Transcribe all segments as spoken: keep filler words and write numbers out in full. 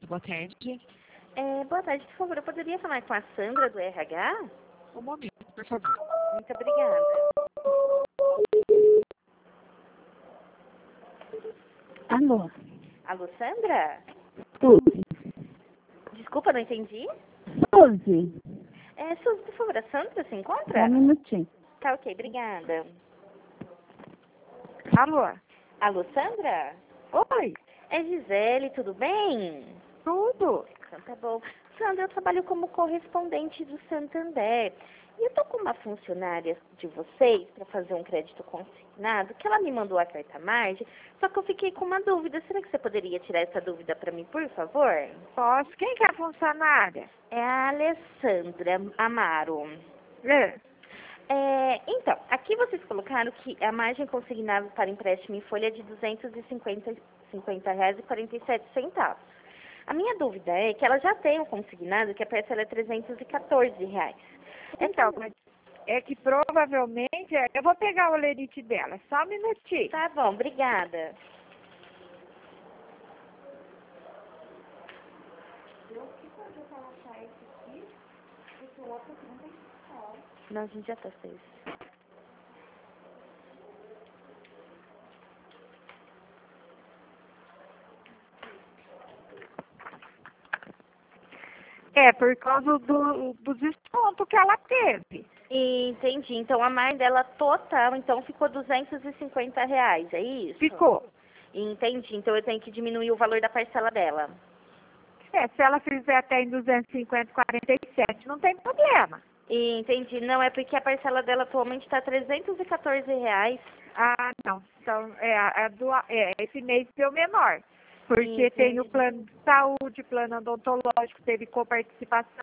boa tarde. É, boa tarde, por favor, eu poderia falar com a Sandra do R H? Um momento, por favor. Muito obrigada. Alô? Alô, Sandra? Suzy. Desculpa, não entendi. Suzy. É, Suzy, por favor, a Sandra se Só encontra? um minutinho. Tá ok, obrigada. Alô? Alô, Sandra? Oi. É Gisele, tudo bem? Tudo? Então tá bom. Sandra, eu trabalho como correspondente do Santander. E eu tô com uma funcionária de vocês para fazer um crédito consignado, que ela me mandou a carta margem, só que eu fiquei com uma dúvida. Será que você poderia tirar essa dúvida para mim, por favor? Posso. Quem que é a funcionária? É a Alessandra Amaro. É. É, então, aqui vocês colocaram que a margem consignável para empréstimo em folha é de duzentos e cinquenta reais e quarenta e sete centavos. A minha dúvida é que ela já tem um consignado que a parcela é trezentos e quatorze reais. Então, mas é que provavelmente... é- Eu vou pegar o lerite dela. Só um minutinho. Tá bom, obrigada. Não, a gente já tá seis. É, por causa do, do desconto que ela teve. Entendi. Então a margem dela total, então ficou duzentos e cinquenta reais, é isso? Ficou. Entendi. Então eu tenho que diminuir o valor da parcela dela. É, se ela fizer até em duzentos e cinquenta, quarenta e sete, não tem problema. Entendi. Não, é porque a parcela dela atualmente está trezentos e quatorze reais. Ah, não. Então, é, a, a do, é, esse mês deu menor. Porque Entendi. tem o plano de saúde, plano odontológico, teve coparticipação.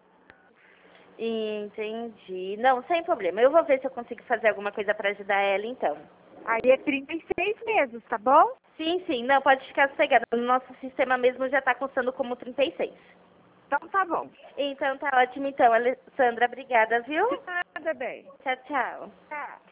Entendi. Não, sem problema. Eu vou ver se eu consigo fazer alguma coisa para ajudar ela, então. Aí é trinta e seis meses, tá bom? Sim, sim. Não, pode ficar sossegada. No nosso sistema mesmo já está constando como trinta e seis. Então tá bom. Então tá ótimo. Então, Alessandra, obrigada, viu? Nada bem. Tchau, tchau. Tá.